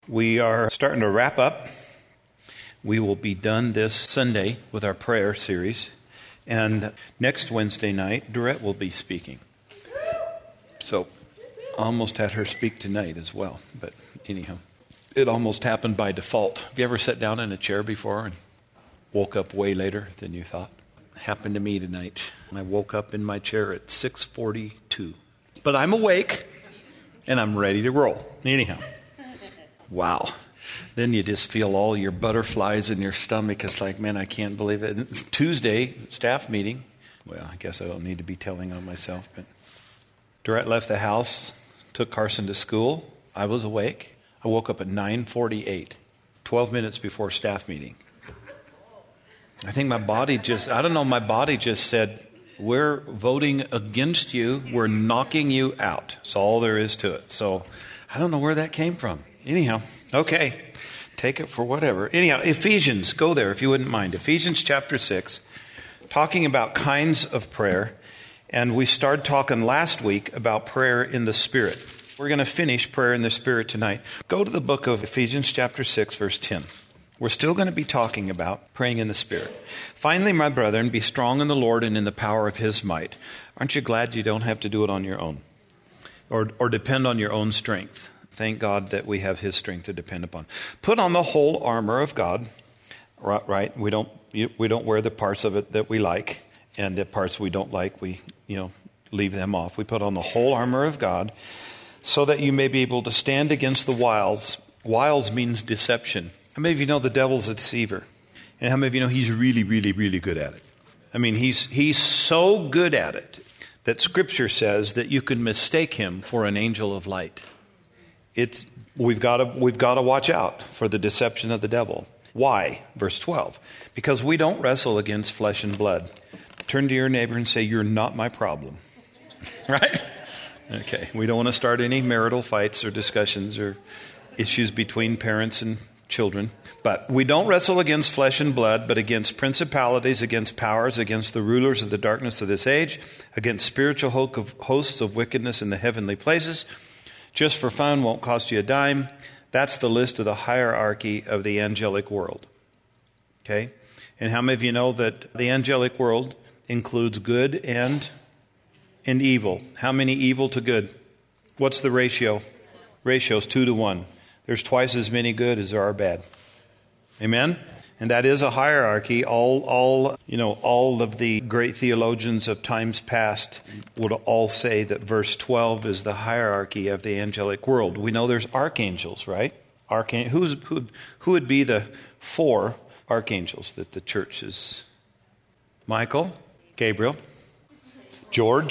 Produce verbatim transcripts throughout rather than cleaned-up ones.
We are starting to wrap up. We will be done this Sunday with our prayer series. And next Wednesday night, Dorette will be speaking. So, I almost had her speak tonight as well. But anyhow, it almost happened by default. Have you ever sat down in a chair before and woke up way later than you thought? It happened to me tonight. I woke up in my chair at six forty-two. But I'm awake, and I'm ready to roll. Anyhow. Wow. Then you just feel all your butterflies in your stomach. It's like, man, I can't believe it. Tuesday, staff meeting. Well, I guess I don't need to be telling on myself. But Dorette left the house, took Carson to school. I was awake. I woke up at nine forty-eight, twelve minutes before staff meeting. I think my body just, I don't know, my body just said, we're voting against you. We're knocking you out. That's all there is to it. So I don't know where that came from. Anyhow, okay, take it for whatever. Anyhow, Ephesians, go there if you wouldn't mind. Ephesians chapter six, talking about kinds of prayer. And we started talking last week about prayer in the Spirit. We're going to finish prayer in the Spirit tonight. Go to the book of Ephesians chapter six, verse ten. We're still going to be talking about praying in the Spirit. Finally, my brethren, be strong in the Lord and in the power of His might. Aren't you glad you don't have to do it on your own or, or depend on your own strength? Thank God that we have His strength to depend upon. Put on the whole armor of God. Right? We don't we don't wear the parts of it that we like, and the parts we don't like, we you know leave them off. We put on the whole armor of God, so that you may be able to stand against the wiles. Wiles means deception. How many of you know the devil's a deceiver? And how many of you know he's really, really, really good at it? I mean, he's he's so good at it that Scripture says that you can mistake him for an angel of light. It's we've got to we've got to watch out for the deception of the devil. Why? Verse twelve. Because we don't wrestle against flesh and blood. Turn to your neighbor and say, "You're not my problem." Right? Okay. We don't want to start any marital fights or discussions or issues between parents and children. But we don't wrestle against flesh and blood, but against principalities, against powers, against the rulers of the darkness of this age, against spiritual hosts of wickedness in the heavenly places. Just for fun, won't cost you a dime. That's the list of the hierarchy of the angelic world. Okay? And how many of you know that the angelic world includes good and and evil? How many evil to good? What's the ratio? Ratio's two to one. There's twice as many good as there are bad. Amen? And that is a hierarchy. All, all, you know, all of the great theologians of times past would all say that verse twelve is the hierarchy of the angelic world. We know there's archangels, right? Archang- who's, who, who would be the four archangels that the church is? Michael, Gabriel, George.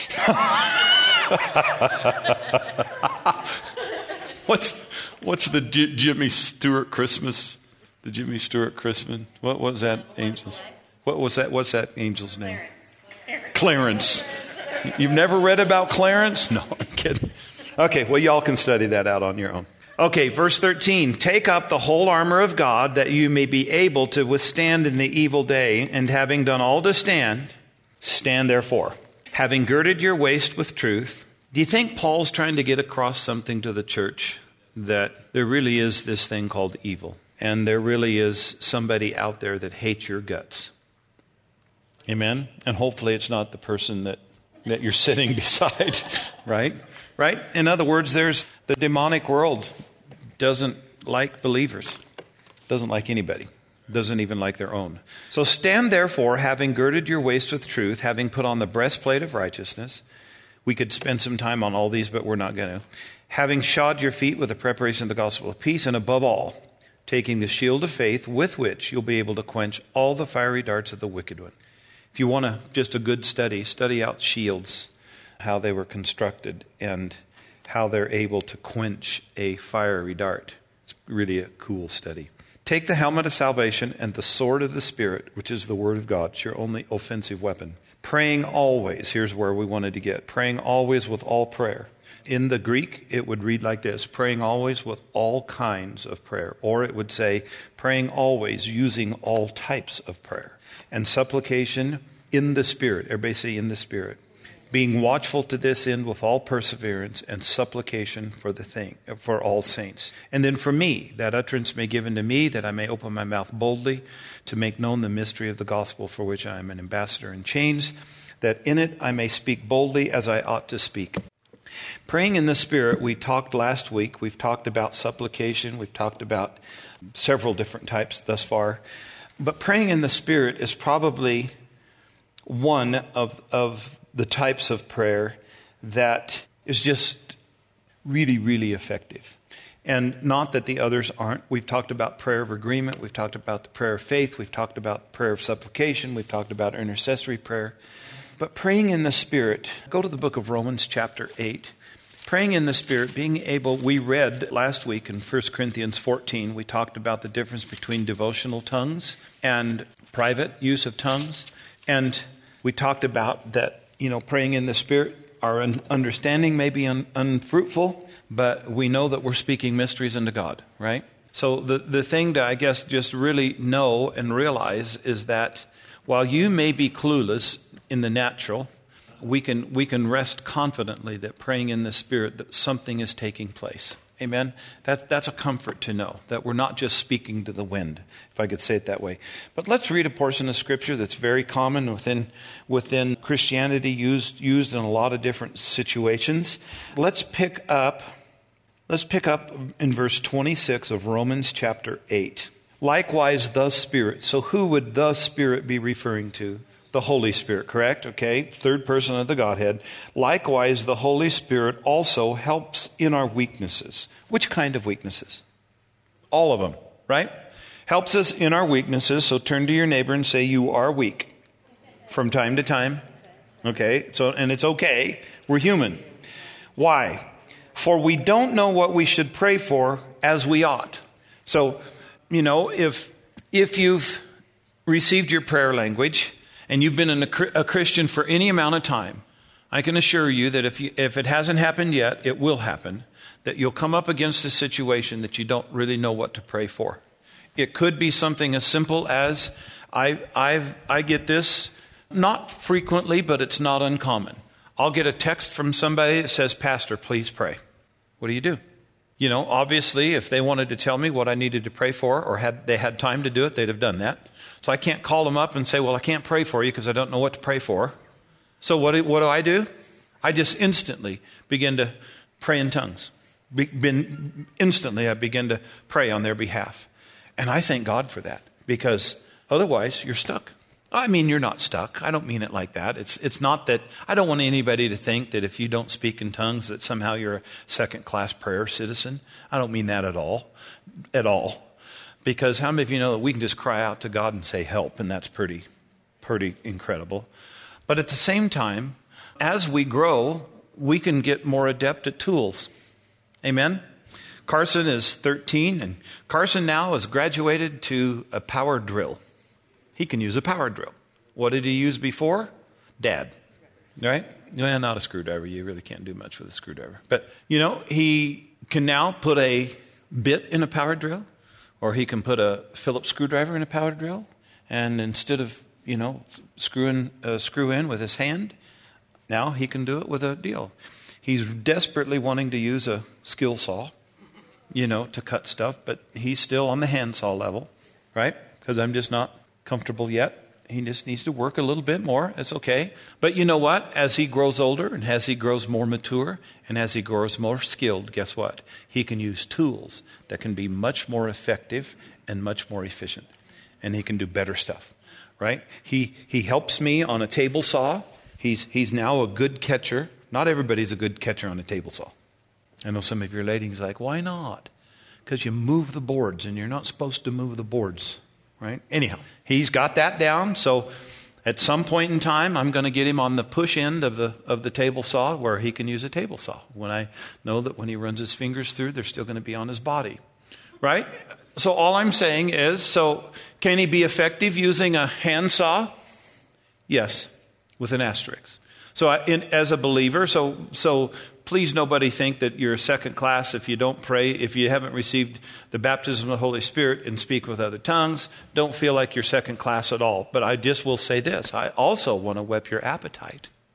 what's what's the J- Jimmy Stewart Christmas? The Jimmy Stewart Christmas. What was that angel's? What was that? What's that angel's name? Clarence. Clarence. You've never read about Clarence? No, I'm kidding. Okay, well, y'all can study that out on your own. Okay, verse thirteen. Take up the whole armor of God that you may be able to withstand in the evil day, and having done all to stand, stand therefore. Having girded your waist with truth. Do you think Paul's trying to get across something to the church? That there really is this thing called evil. And there really is somebody out there that hates your guts. Amen? And hopefully it's not the person that, that you're sitting beside, right? Right? In other words, there's the demonic world doesn't like believers. Doesn't like anybody. Doesn't even like their own. So stand therefore, having girded your waist with truth, having put on the breastplate of righteousness. We could spend some time on all these, but we're not going to. Having shod your feet with the preparation of the gospel of peace, and above all, taking the shield of faith with which you'll be able to quench all the fiery darts of the wicked one. If you want a, just a good study, study out shields, how they were constructed, and how they're able to quench a fiery dart. It's really a cool study. Take the helmet of salvation and the sword of the Spirit, which is the word of God. It's your only offensive weapon. Praying always. Here's where we wanted to get. Praying always with all prayer. In the Greek, it would read like this, praying always with all kinds of prayer. Or it would say, praying always using all types of prayer. And supplication in the Spirit. Everybody say in the Spirit. being watchful to this end with all perseverance and supplication for the thing, for all saints. And then for me, that utterance may be given to me, that I may open my mouth boldly to make known the mystery of the gospel, for which I am an ambassador in chains, that in it I may speak boldly as I ought to speak. Praying in the Spirit, we talked last week. We've talked about supplication. We've talked about several different types thus far. But praying in the Spirit is probably one of, of the types of prayer that is just really, really effective. And not that the others aren't. We've talked about prayer of agreement. We've talked about the prayer of faith. We've talked about prayer of supplication. We've talked about intercessory prayer. But praying in the Spirit, go to the book of Romans chapter eight. Praying in the Spirit, being able, we read last week in First Corinthians fourteen, we talked about the difference between devotional tongues and private use of tongues. And we talked about that, you know, praying in the Spirit, our understanding may be un- unfruitful, but we know that we're speaking mysteries unto God, right? So the, the thing to, I guess, just really know and realize is that while you may be clueless in the natural, we can we can rest confidently that praying in the Spirit, that something is taking place. Amen? That, that's a comfort to know, that we're not just speaking to the wind, if I could say it that way. But let's read a portion of Scripture that's very common within within Christianity, used used in a lot of different situations. Let's pick up, let's pick up in verse twenty-six of Romans chapter eight. Likewise, the Spirit. So who would the Spirit be referring to? The Holy Spirit, correct? Okay, third person of the Godhead. Likewise, the Holy Spirit also helps in our weaknesses. Which kind of weaknesses? All of them, right? Helps us in our weaknesses. So turn to your neighbor and say, you are weak. From time to time. Okay, so and it's okay. We're human. Why? For we don't know what we should pray for as we ought. So, you know, if if you've received your prayer language, and you've been an, a Christian for any amount of time, I can assure you that if you, if it hasn't happened yet, it will happen, that you'll come up against a situation that you don't really know what to pray for. It could be something as simple as, I I've, I get this, not frequently, but it's not uncommon. I'll get a text from somebody that says, Pastor, please pray. What do you do? You know, obviously, if they wanted to tell me what I needed to pray for, or had they had time to do it, they'd have done that. So I can't call them up and say, well, I can't pray for you because I don't know what to pray for. So what do, what do I do? I just instantly begin to pray in tongues. Be, been, instantly, I begin to pray on their behalf. And I thank God for that, because otherwise you're stuck. I mean, you're not stuck. I don't mean it like that. It's it's not that, I don't want anybody to think that if you don't speak in tongues that somehow you're a second-class prayer citizen. I don't mean that at all. At all. Because how many of you know that we can just cry out to God and say help, and that's pretty, pretty incredible. But at the same time, as we grow, we can get more adept at tools. Amen? Carson is thirteen, and Carson now has graduated to a power drill. He can use a power drill. What did he use before? Dad. Right? Well, not a screwdriver. You really can't do much with a screwdriver. But, you know, he can now put a bit in a power drill. Or he can put a Phillips screwdriver in a power drill, and instead of, you know, screwing uh, screw in with his hand, now he can do it with a deal. He's desperately wanting to use a skill saw, you know, to cut stuff, but he's still on the handsaw level, right? Because I'm just not comfortable yet. He just needs to work a little bit more. It's okay. But you know what? As he grows older and as he grows more mature and as he grows more skilled, guess what? He can use tools that can be much more effective and much more efficient. And he can do better stuff, right? He he helps me on a table saw. He's, he's now a good catcher. Not everybody's a good catcher on a table saw. I know some of your ladies are like, why not? Because you move the boards and you're not supposed to move the boards. Right? Anyhow, he's got that down. So at some point in time, I'm going to get him on the push end of the of the table saw where he can use a table saw. When I know that when he runs his fingers through, they're still going to be on his body. Right? So all I'm saying is, so can he be effective using a handsaw? Yes, with an asterisk. So I, in, as a believer, so so please nobody think that you're second class if you don't pray, if you haven't received the baptism of the Holy Spirit and speak with other tongues. Don't feel like you're second class at all. But I just will say this. I also want to whet your appetite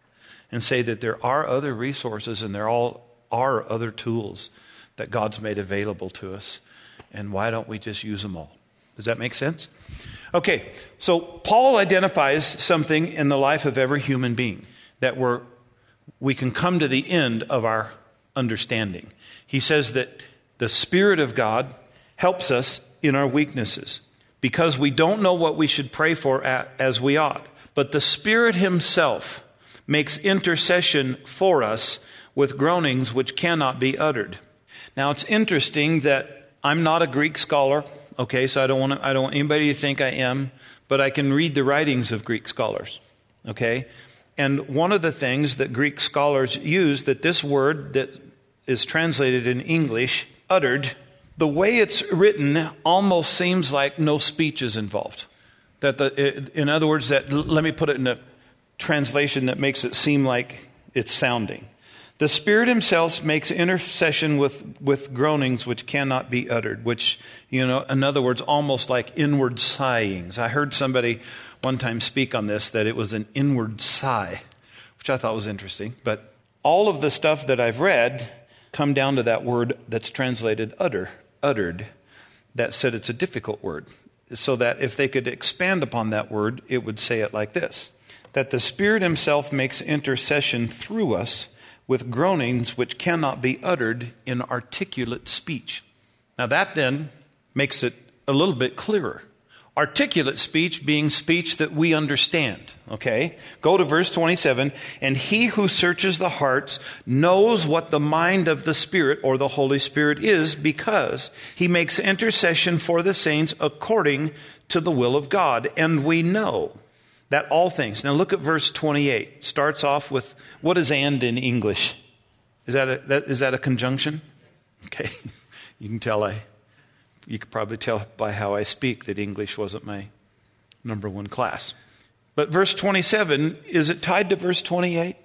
and say that there are other resources and there all are other tools that God's made available to us. And why don't we just use them all? Does that make sense? Okay, so Paul identifies something in the life of every human being that we're, we can come to the end of our understanding. He says that the Spirit of God helps us in our weaknesses because we don't know what we should pray for as we ought. But the Spirit himself makes intercession for us with groanings which cannot be uttered. Now, it's interesting that I'm not a Greek scholar, okay, so I don't want to, I don't want anybody to think I am, but I can read the writings of Greek scholars, okay? And one of the things that Greek scholars use, that this word that is translated in English, uttered, the way it's written almost seems like no speech is involved. That the, in other words, that let me put it in a translation that makes it seem like it's sounding. The Spirit himself makes intercession with, with groanings which cannot be uttered, which, you know, in other words, almost like inward sighings. I heard somebody one time speak on this, that it was an inward sigh, which I thought was interesting. But all of the stuff that I've read come down to that word that's translated utter, uttered, that said it's a difficult word. So that if they could expand upon that word, it would say it like this, that the Spirit himself makes intercession through us with groanings which cannot be uttered in articulate speech. Now that then makes it a little bit clearer. Articulate speech being speech that we understand, okay? Go to verse twenty-seven. And he who searches the hearts knows what the mind of the Spirit or the Holy Spirit is, because he makes intercession for the saints according to the will of God. And we know that all things. Now look at verse twenty-eight. Starts off with, what is and in English? Is that a, that, is that a conjunction? Okay. You can tell I, you could probably tell by how I speak that English wasn't my number one class. But verse twenty-seven, is it tied to verse twenty-eight?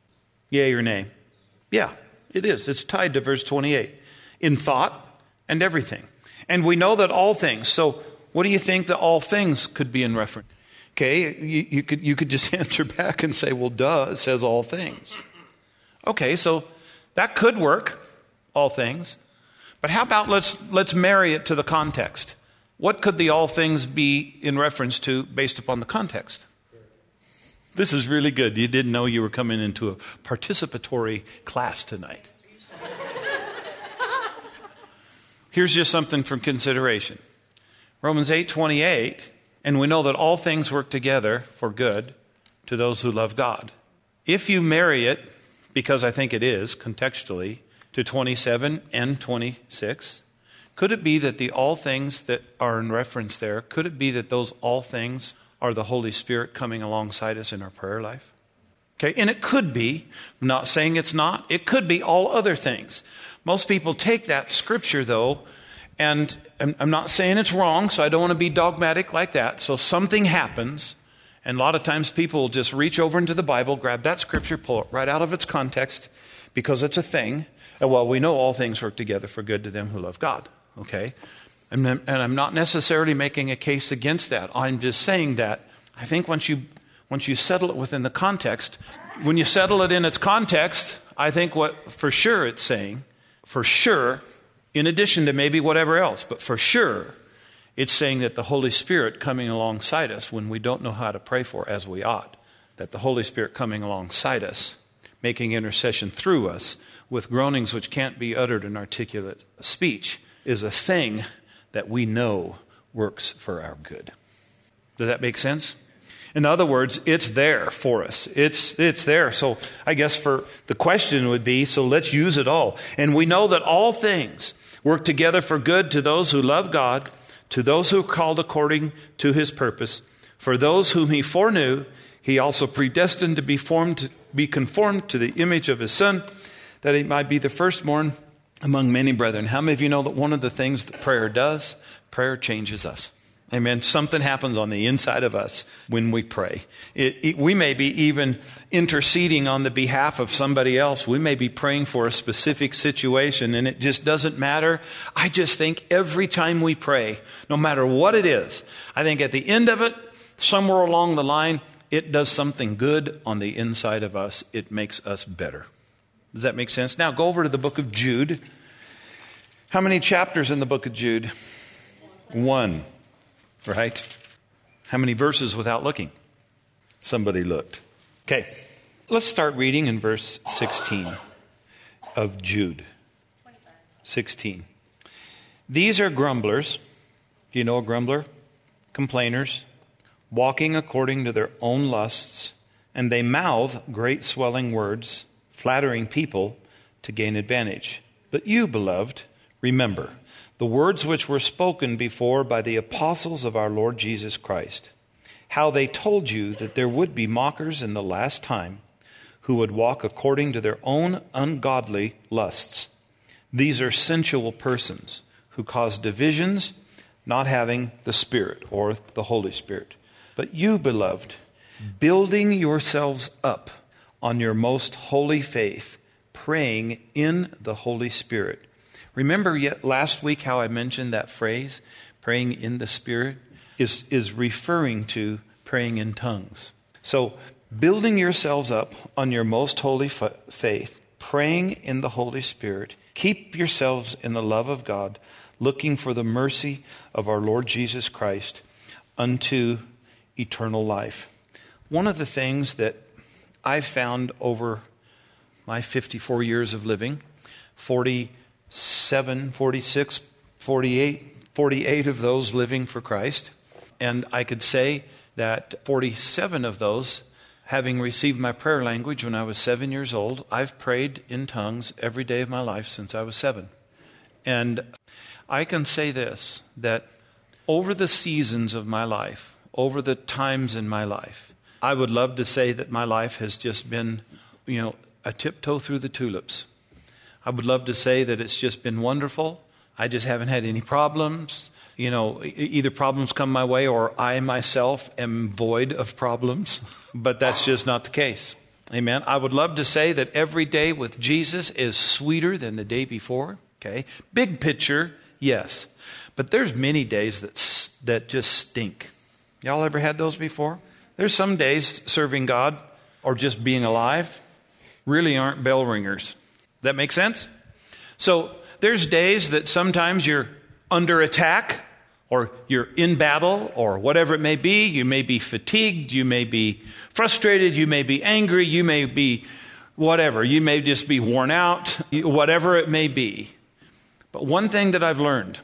Yea or nay? Yeah, it is. It's tied to verse twenty-eight. In thought and everything. And we know that all things. So what do you think that all things could be in reference? Okay, you, you could you could just answer back and say, well, duh, it says all things. Okay, so that could work, all things. But how about let's let's marry it to the context. What could the all things be in reference to based upon the context? This is really good. You didn't know you were coming into a participatory class tonight. Here's just something from consideration. Romans eight twenty-eight. And we know that all things work together for good to those who love God. If you marry it, because I think it is, contextually, to twenty-seven and twenty-six, could it be that the all things that are in reference there, could it be that those all things are the Holy Spirit coming alongside us in our prayer life? Okay, and it could be, I'm not saying it's not, it could be all other things. Most people take that scripture, though, and I'm not saying it's wrong, so I don't want to be dogmatic like that. So something happens, and a lot of times people will just reach over into the Bible, grab that scripture, pull it right out of its context, because it's a thing. And well, we know all things work together for good to them who love God. Okay? And, and I'm not necessarily making a case against that. I'm just saying that I think once you once you settle it within the context, when you settle it in its context, I think what for sure it's saying, for sure, in addition to maybe whatever else, but for sure, it's saying that the Holy Spirit coming alongside us when we don't know how to pray for as we ought, that the Holy Spirit coming alongside us, making intercession through us with groanings which can't be uttered in articulate speech, is a thing that we know works for our good. Does that make sense? In other words, it's there for us. It's it's there. So I guess for the question would be, so let's use it all. And we know that all things work together for good to those who love God, to those who are called according to his purpose. For those whom he foreknew, he also predestined to be formed, to be conformed to the image of his Son, that he might be the firstborn among many brethren. How many of you know that one of the things that prayer does, prayer changes us? Amen. Something happens on the inside of us when we pray. It, it, we may be even interceding on the behalf of somebody else. We may be praying for a specific situation, and it just doesn't matter. I just think every time we pray, no matter what it is, I think at the end of it, somewhere along the line, it does something good on the inside of us. It makes us better. Does that make sense? Now go over to the book of Jude. How many chapters in the book of Jude? One, right? How many verses without looking? Somebody looked. Okay, let's start reading in verse sixteen of Jude. sixteen. These are grumblers. Do you know a grumbler? Complainers, walking according to their own lusts, and they mouth great swelling words, flattering people to gain advantage. But you, beloved, remember the words which were spoken before by the apostles of our Lord Jesus Christ, how they told you that there would be mockers in the last time who would walk according to their own ungodly lusts. These are sensual persons who cause divisions, not having the Spirit or the Holy Spirit. But you, beloved, building yourselves up on your most holy faith, praying in the Holy Spirit. Remember yet last week how I mentioned that phrase, praying in the Spirit, is, is referring to praying in tongues. So, building yourselves up on your most holy f- faith, praying in the Holy Spirit, keep yourselves in the love of God, looking for the mercy of our Lord Jesus Christ unto eternal life. One of the things that I've found over my fifty-four years of living, forty-seven, forty-six, forty-eight, forty-eight of those living for Christ, and I could say that forty-seven of those, having received my prayer language when I was seven years old, I've prayed in tongues every day of my life since I was seven. And I can say this, that over the seasons of my life, over the times in my life, I would love to say that my life has just been, you know, a tiptoe through the tulips. I would love to say that it's just been wonderful. I just haven't had any problems. You know, either problems come my way or I myself am void of problems. But that's just not the case. Amen. I would love to say that every day with Jesus is sweeter than the day before. Okay. Big picture, yes. But there's many days that, that just stink. Y'all ever had those before? There's some days serving God or just being alive really aren't bell ringers. Does that make sense? So there's days that sometimes you're under attack or you're in battle or whatever it may be. You may be fatigued. You may be frustrated. You may be angry. You may be whatever. You may just be worn out, whatever it may be. But one thing that I've learned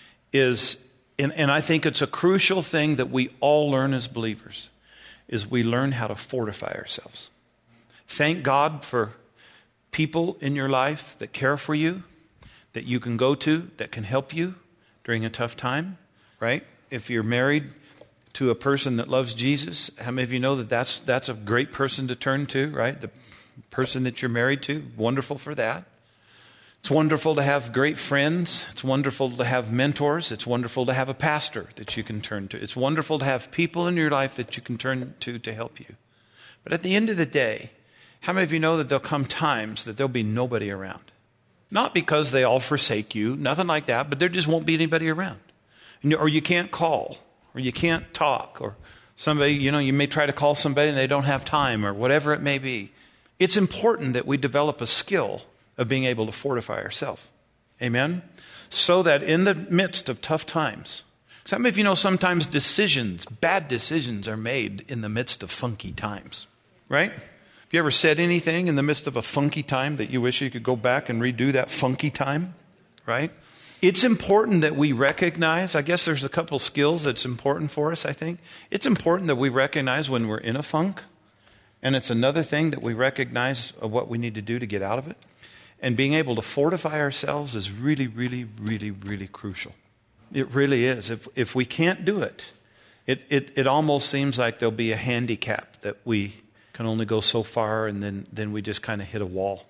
is, and, and I think it's a crucial thing that we all learn as believers, is we learn how to fortify ourselves. Thank God for people in your life that care for you, that you can go to, that can help you during a tough time, right? If you're married to a person that loves Jesus, how many of you know that that's, that's a great person to turn to, right? The person that you're married to, wonderful for that. It's wonderful to have great friends. It's wonderful to have mentors. It's wonderful to have a pastor that you can turn to. It's wonderful to have people in your life that you can turn to to help you. But at the end of the day, how many of you know that there'll come times that there'll be nobody around? Not because they all forsake you, nothing like that, but there just won't be anybody around. Or you can't call, or you can't talk, or somebody, you know, you may try to call somebody and they don't have time, or whatever it may be. It's important that we develop a skill of being able to fortify ourselves. Amen? So that in the midst of tough times, some of you know sometimes decisions, bad decisions are made in the midst of funky times. Right? Have you ever said anything in the midst of a funky time that you wish you could go back and redo that funky time? Right? It's important that we recognize, I guess there's a couple skills that's important for us, I think. It's important that we recognize when we're in a funk. And it's another thing that we recognize of what we need to do to get out of it. And being able to fortify ourselves is really, really, really, really crucial. It really is. If if we can't do it, it, it, it almost seems like there'll be a handicap that we can only go so far and then, then we just kind of hit a wall.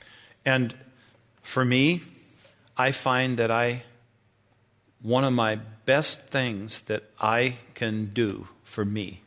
And for me, I find that I, one of my best things that I can do for me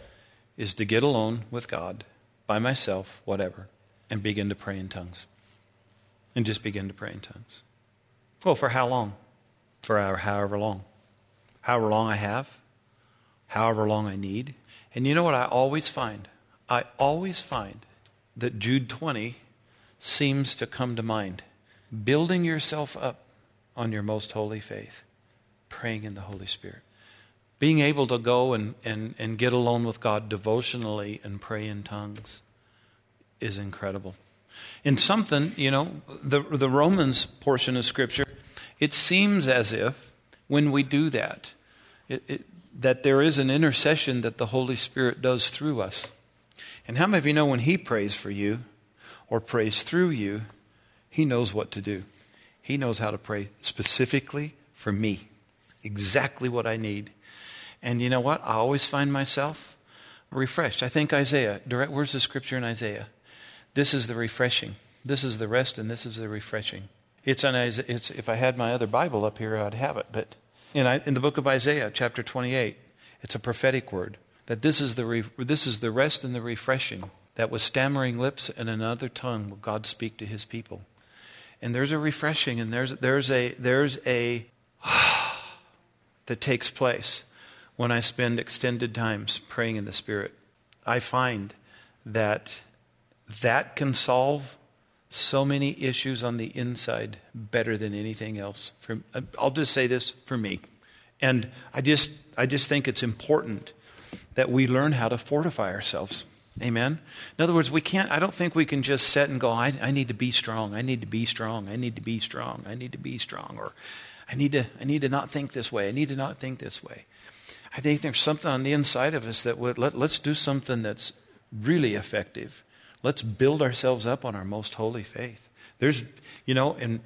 is to get alone with God, by myself, whatever, and begin to pray in tongues. And just begin to pray in tongues. Well, for how long? For however long. However long I have. However long I need. And you know what I always find? I always find that Jude twenty seems to come to mind. Building yourself up on your most holy faith. Praying in the Holy Spirit. Being able to go and, and, and get alone with God devotionally and pray in tongues is incredible. In something, you know, the, the Romans portion of Scripture, it seems as if when we do that, it, it, that there is an intercession that the Holy Spirit does through us. And how many of you know when He prays for you or prays through you, He knows what to do. He knows how to pray specifically for me. Exactly what I need. And you know what? I always find myself refreshed. I think Isaiah, direct, where's the scripture in Isaiah? This is the refreshing. This is the rest and this is the refreshing. It's on Isaiah, it's, if I had my other Bible up here, I'd have it. But in, in the book of Isaiah, chapter twenty-eight, it's a prophetic word. That this is the re, this is the rest and the refreshing. That with stammering lips and another tongue will God speak to His people. And there's a refreshing and there's there's a there's a that takes place when I spend extended times praying in the Spirit. I find that that can solve so many issues on the inside better than anything else. For, I'll just say this for me. And I just I just think it's important that we learn how to fortify ourselves. Amen? In other words, we can't, I don't think we can just sit and go, I, I need to be strong. I need to be strong. I need to be strong. I need to be strong. Or I need to I need to not think this way. I need to not think this way. I think there's something on the inside of us that would, let, let's do something that's really effective. Let's build ourselves up on our most holy faith. There's, you know, and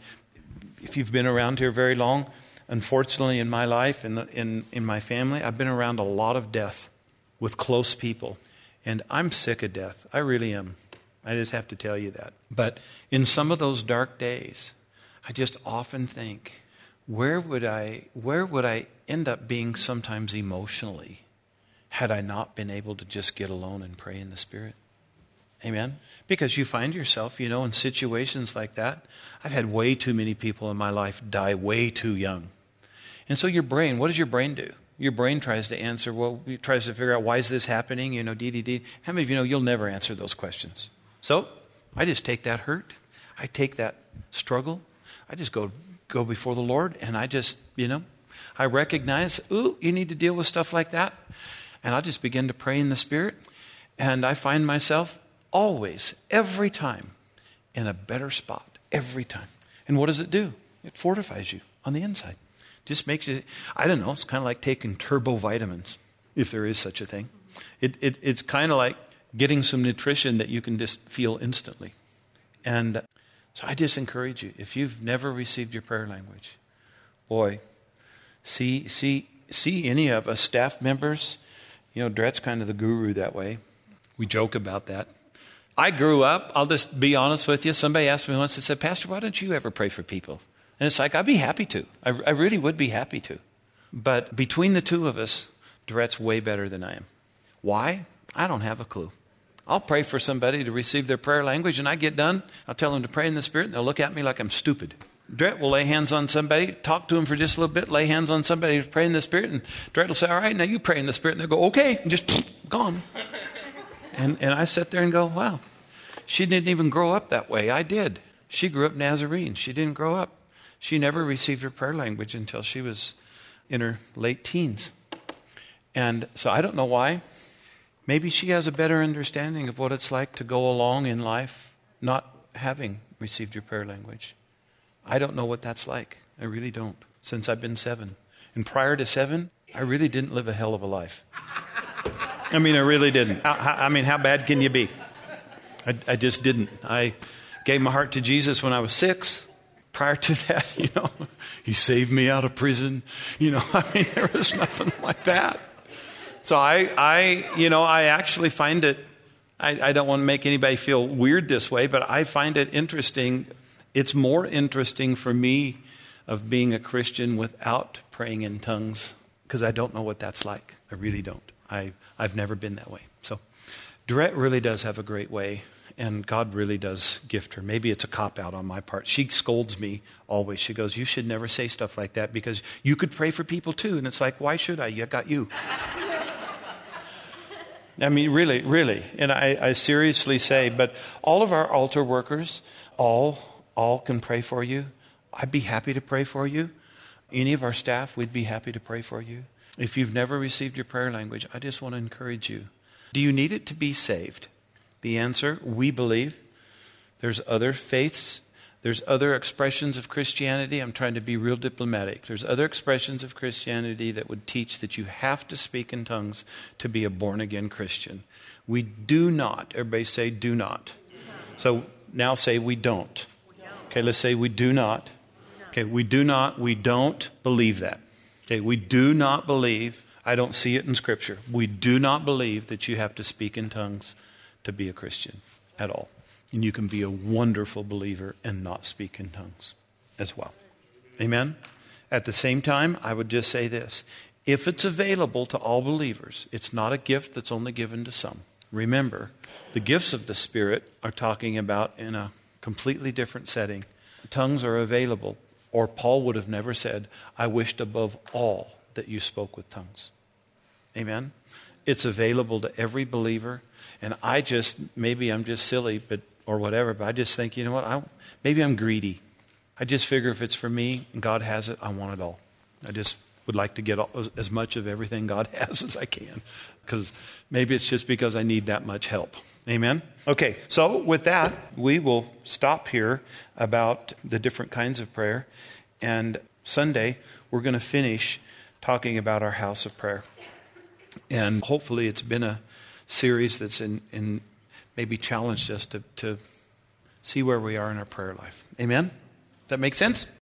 if you've been around here very long, unfortunately in my life, in, the, in, in my family, I've been around a lot of death with close people. And I'm sick of death. I really am. I just have to tell you that. But in some of those dark days, I just often think, where would I, where would I end up being sometimes emotionally had I not been able to just get alone and pray in the Spirit? Amen? Because you find yourself, you know, in situations like that. I've had way too many people in my life die way too young. And so your brain, what does your brain do? Your brain tries to answer, well, it tries to figure out, why is this happening? You know, dee, dee, dee. How many of you know you'll never answer those questions? So I just take that hurt. I take that struggle. I just go go before the Lord, and I just, you know, I recognize, ooh, you need to deal with stuff like that. And I just begin to pray in the Spirit. And I find myself always, every time, in a better spot. Every time. And what does it do? It fortifies you on the inside. Just makes you, I don't know, it's kind of like taking turbo vitamins, if there is such a thing. It, it, it's kind of like getting some nutrition that you can just feel instantly. And so I just encourage you, if you've never received your prayer language, boy, see see see any of us staff members, you know, Dret's kind of the guru that way. We joke about that. I grew up, I'll just be honest with you, somebody asked me once, they said, Pastor, why don't you ever pray for people? And it's like, I'd be happy to. I, I really would be happy to. But between the two of us, Dret's way better than I am. Why? I don't have a clue. I'll pray for somebody to receive their prayer language, and I get done, I'll tell them to pray in the Spirit, and they'll look at me like I'm stupid. Dret will lay hands on somebody, talk to them for just a little bit, lay hands on somebody to pray in the Spirit, and Dret will say, all right, now you pray in the Spirit. And they'll go, okay, and just gone. And, and I sit there and go, wow, she didn't even grow up that way. I did. She grew up Nazarene. She didn't grow up. She never received her prayer language until she was in her late teens. And so I don't know why. Maybe she has a better understanding of what it's like to go along in life not having received your prayer language. I don't know what that's like. I really don't. Since I've been seven. And prior to seven, I really didn't live a hell of a life. I mean, I really didn't. How, how, I mean, how bad can you be? I, I just didn't. I gave my heart to Jesus when I was six. Prior to that, you know, He saved me out of prison. You know, I mean, there was nothing like that. So I, I, you know, I actually find it, I, I don't want to make anybody feel weird this way, but I find it interesting. It's more interesting for me of being a Christian without praying in tongues, because I don't know what that's like. I really don't. I, I've never been that way. So Dret really does have a great way. And God really does gift her. Maybe it's a cop-out on my part. She scolds me always. She goes, you should never say stuff like that because you could pray for people too. And it's like, why should I? I got you. I mean, really, really. And I, I seriously say, but all of our altar workers, all, all can pray for you. I'd be happy to pray for you. Any of our staff, we'd be happy to pray for you. If you've never received your prayer language, I just want to encourage you. Do you need it to be saved? The answer, we believe. There's other faiths. There's other expressions of Christianity. I'm trying to be real diplomatic. There's other expressions of Christianity that would teach that you have to speak in tongues to be a born-again Christian. We do not. Everybody say do not. So now say we don't. Okay, let's say we do not. Okay, we do not. We don't believe that. Okay, we do not believe. I don't see it in Scripture. We do not believe that you have to speak in tongues to be a Christian at all. And you can be a wonderful believer and not speak in tongues as well. Amen? At the same time, I would just say this. If it's available to all believers, it's not a gift that's only given to some. Remember, the gifts of the Spirit are talking about in a completely different setting. Tongues are available, or Paul would have never said, I wished above all that you spoke with tongues. Amen? It's available to every believer. And I just, maybe I'm just silly, but or whatever, but I just think, you know what, I, maybe I'm greedy. I just figure if it's for me and God has it, I want it all. I just would like to get all, as much of everything God has as I can, because maybe it's just because I need that much help. Amen? Okay, so with that, we will stop here about the different kinds of prayer. And Sunday, we're going to finish talking about our house of prayer. And hopefully it's been a series that's in, in maybe challenged us to, to see where we are in our prayer life. Amen? Does that make sense?